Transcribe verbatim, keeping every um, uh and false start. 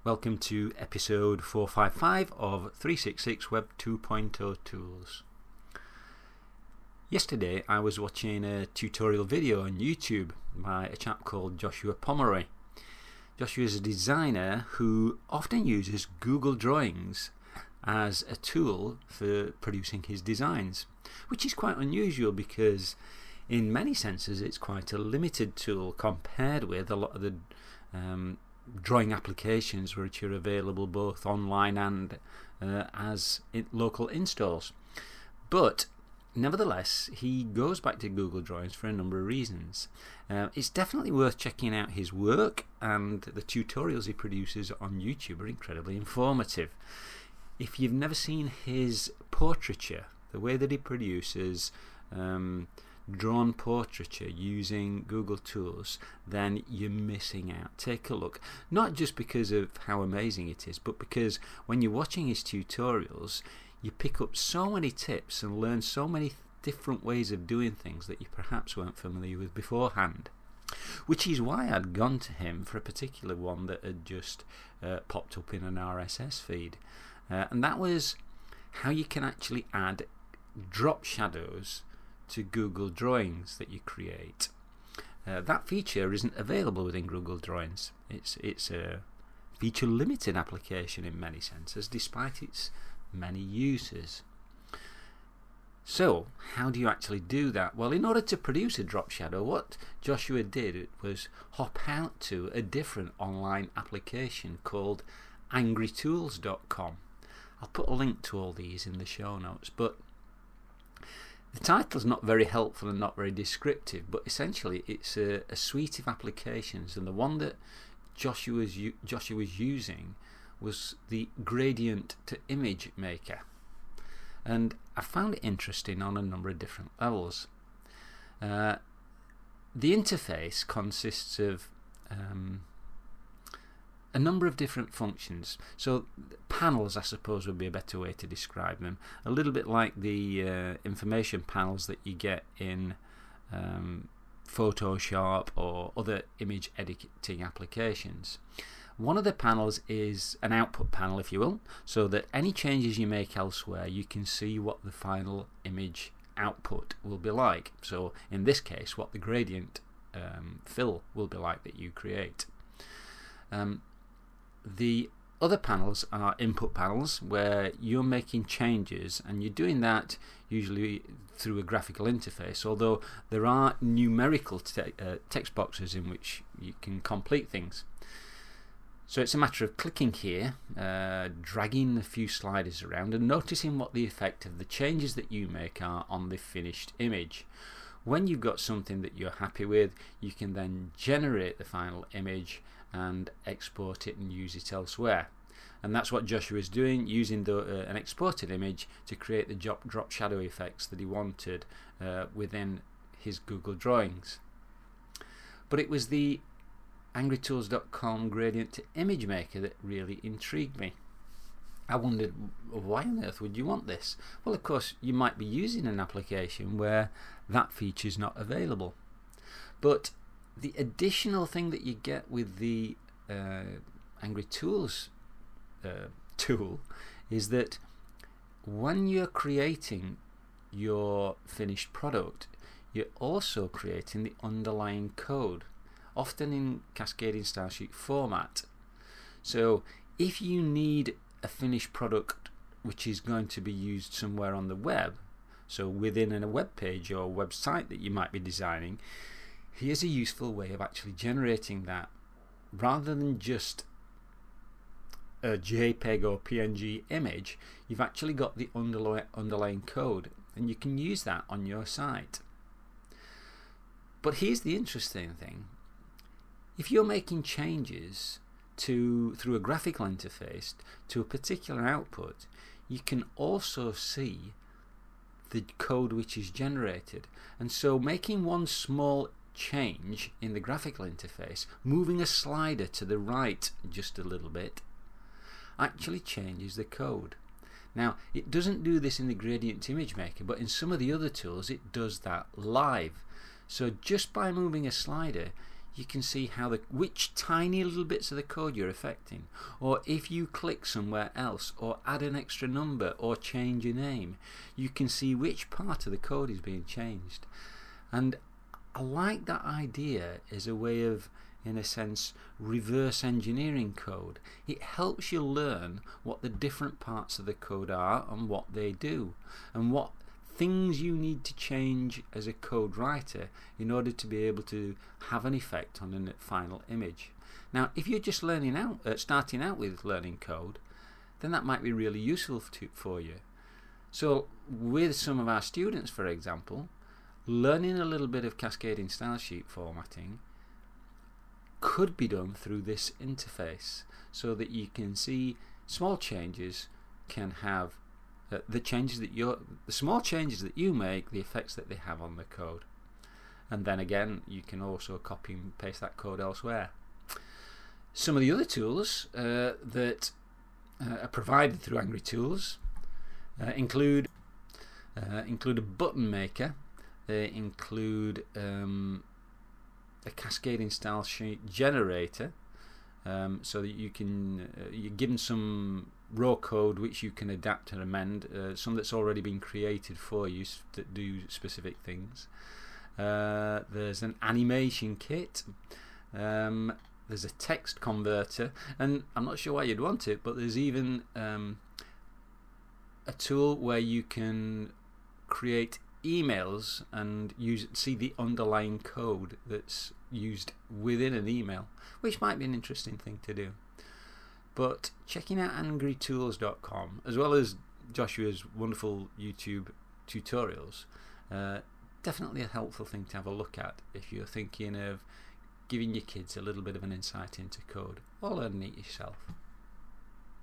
Welcome to episode four fifty-five of three sixty-six Web two point oh Tools. Yesterday I was watching a tutorial video on YouTube by a chap called Joshua Pomeroy. Joshua is a designer who often uses Google Drawings as a tool for producing his designs, which is quite unusual because in many senses it's quite a limited tool compared with a lot of the um, drawing applications which are available both online and uh, as in local installs. But nevertheless, he goes back to Google Drawings for a number of reasons. Uh, it's definitely worth checking out his work, and the tutorials he produces on YouTube are incredibly informative. If you've never seen his portraiture, the way that he produces um, drawn portraiture using Google tools, then you're missing out. Take a look, not just because of how amazing it is, but because when you're watching his tutorials you pick up so many tips and learn so many different ways of doing things that you perhaps weren't familiar with beforehand, which is why I'd gone to him for a particular one that had just uh, popped up in an R S S feed, uh, and that was how you can actually add drop shadows to Google Drawings that you create. Uh, that feature isn't available within Google Drawings. It's, it's a feature limited application in many senses, despite its many uses. So how do you actually do that? Well, in order to produce a drop shadow, what Joshua did was hop out to a different online application called angry tools dot com. I'll put a link to all these in the show notes, but the title's not very helpful and not very descriptive, but essentially it's a, a suite of applications, and the one that Joshua was, Joshua was using was the Gradient to Image Maker, and I found it interesting on a number of different levels. Uh, the interface consists of um, a number of different functions. So panels, I suppose, would be a better way to describe them. A little bit like the uh, information panels that you get in um, Photoshop or other image editing applications. One of the panels is an output panel, if you will, so that any changes you make elsewhere you can see what the final image output will be like. So in this case, what the gradient um, fill will be like that you create. Um, The other panels are input panels where you're making changes, and you're doing that usually through a graphical interface, although there are numerical te uh, text boxes in which you can complete things. So it's a matter of clicking here, uh, dragging a few sliders around and noticing what the effect of the changes that you make are on the finished image. When you've got something that you're happy with, you can then generate the final image and export it and use it elsewhere. And that's what Joshua is doing, using the, uh, an exported image to create the drop, drop shadow effects that he wanted uh, within his Google Drawings. But it was the angry tools dot com Gradient to Image Maker that really intrigued me. I wondered, why on earth would you want this? Well, of course, you might be using an application where that feature is not available. But the additional thing that you get with the uh, Angry Tools uh, tool is that when you're creating your finished product, you're also creating the underlying code, often in cascading style sheet format. So if you need a finished product which is going to be used somewhere on the web, so within a web page or website that you might be designing, here's a useful way of actually generating that. Rather than just a JPEG or P N G image, you've actually got the underlying code, and you can use that on your site. But here's the interesting thing. If you're making changes to through a graphical interface to a particular output, you can also see the code which is generated. And so making one small change in the graphical interface, moving a slider to the right just a little bit, actually changes the code. Now, it doesn't do this in the Gradient Image Maker, but in some of the other tools it does that live. So just by moving a slider, you can see how the which tiny little bits of the code you're affecting, or if you click somewhere else or add an extra number or change a name, you can see which part of the code is being changed. And I like that idea as a way of, in a sense, reverse engineering code. It helps you learn what the different parts of the code are and what they do, and what things you need to change as a code writer in order to be able to have an effect on a final image. Now, if you're just learning out, uh, starting out with learning code, then that might be really useful to, for you. So with some of our students, for example, learning a little bit of cascading style sheet formatting could be done through this interface, so that you can see small changes can have uh, the changes that you the small changes that you make, the effects that they have on the code. And then again, you can also copy and paste that code elsewhere. Some of the other tools uh, that uh, are provided through Angry Tools uh, include uh, include a button maker. They include um, a cascading style sheet generator, um, so that you can uh, you're given some raw code which you can adapt and amend, uh, some that's already been created for you that do specific things. Uh, there's an animation kit, um, there's a text converter, and I'm not sure why you'd want it, but there's even um, a tool where you can create emails and use see the underlying code that's used within an email, which might be an interesting thing to do. But checking out angry tools dot com, as well as Joshua's wonderful YouTube tutorials, uh, definitely a helpful thing to have a look at if you're thinking of giving your kids a little bit of an insight into code or learning it yourself.